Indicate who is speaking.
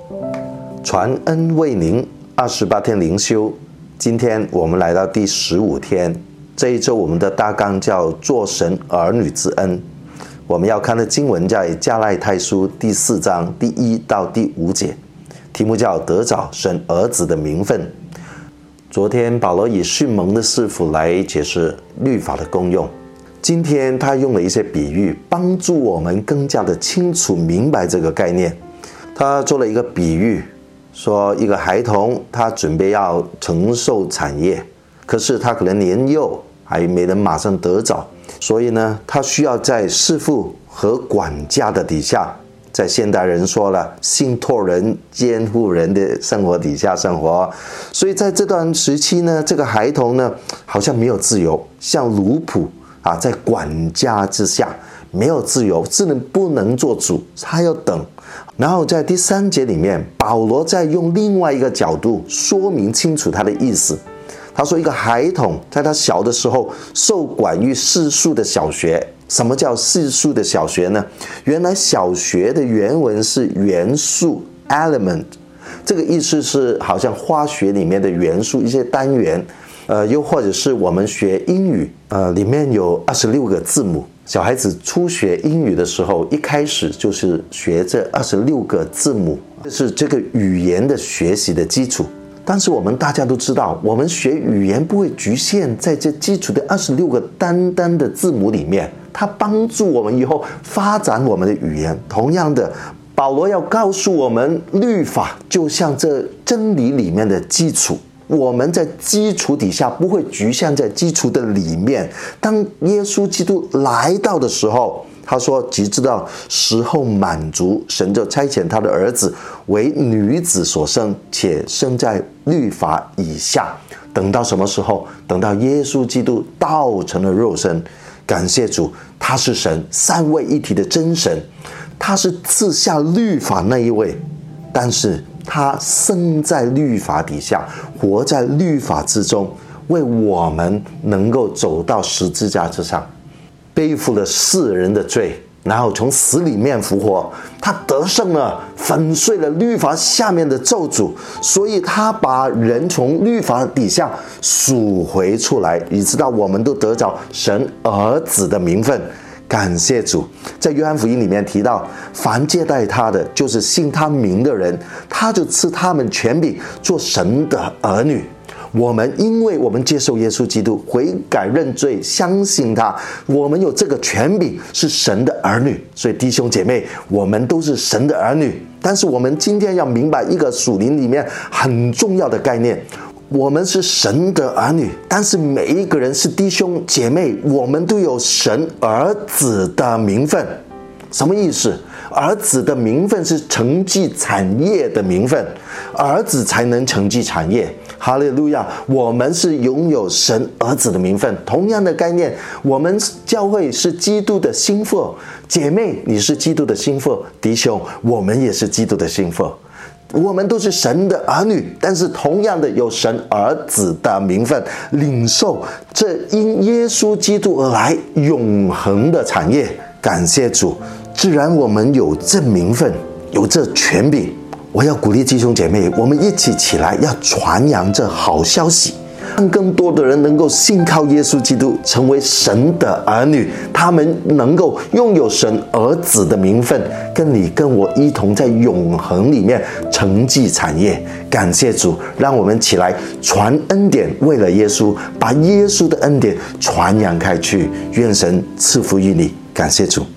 Speaker 1: 传恩为您28天灵修，今天我们来到第15天。这一周我们的大纲叫做神儿女之恩。我们要看的经文在加拉太书第4章第1到第5节，题目叫得着神儿子的名分。昨天保罗以训蒙的师傅来解释律法的功用，今天他用了一些比喻，帮助我们更加的清楚明白这个概念。他做了一个比喻，说一个孩童他准备要承受产业，可是他可能年幼，还没能马上得着，所以呢，他需要在师傅和管家的底下，在现代人说了信托人、监护人的生活底下生活。所以在这段时期呢，这个孩童呢好像没有自由，像奴仆在管家之下没有自由，不能做主，他要等。然后在第3节里面，保罗在用另外一个角度说明清楚他的意思。他说一个孩童在他小的时候受管于世俗的小学。什么叫世俗的小学呢？原来小学的原文是元素 element， 这个意思是好像化学里面的元素一些单元，又或者是我们学英语，里面有26个字母。小孩子初学英语的时候，一开始就是学这26个字母，这是这个语言的学习的基础。但是我们大家都知道，我们学语言不会局限在这基础的26个单单的字母里面，它帮助我们以后发展我们的语言。同样的，保罗要告诉我们，律法就像这真理里面的基础，我们在基础底下不会局限在基础的里面。当耶稣基督来到的时候，他说即知道时候满足，神就差遣他的儿子为女子所生，且生在律法以下。等到什么时候？等到耶稣基督道成了肉身。感谢主，他是神三位一体的真神，他是赐下律法那一位，但是他生在律法底下，活在律法之中，为我们能够走到十字架之上，背负了世人的罪，然后从死里面复活。他得胜了，粉碎了律法下面的咒诅，所以他把人从律法底下赎回出来，以致到我们都得着神儿子的名分。感谢主，在约翰福音里面提到，凡接待他的，就是信他名的人，他就赐他们权柄做神的儿女。因为我们接受耶稣基督，悔改认罪，相信他，我们有这个权柄，是神的儿女。所以弟兄姐妹，我们都是神的儿女。但是我们今天要明白一个属灵里面很重要的概念，我们是神的儿女，但是每一个人是弟兄姐妹，我们都有神儿子的名分。什么意思？儿子的名分是承继产业的名分，儿子才能承继产业。哈利路亚！我们是拥有神儿子的名分。同样的概念，我们教会是基督的心腹，姐妹你是基督的心腹，弟兄我们也是基督的心腹。我们都是神的儿女，但是同样的有神儿子的名分，领受这因耶稣基督而来永恒的产业。感谢主，既然我们有这名分，有这权柄，我要鼓励弟兄姐妹，我们一起起来，要传扬这好消息，让更多的人能够信靠耶稣基督，成为神的儿女，他们能够拥有神儿子的名分，跟你跟我一同在永恒里面承继产业。感谢主，让我们起来传恩典，为了耶稣，把耶稣的恩典传扬开去。愿神赐福于你。感谢主。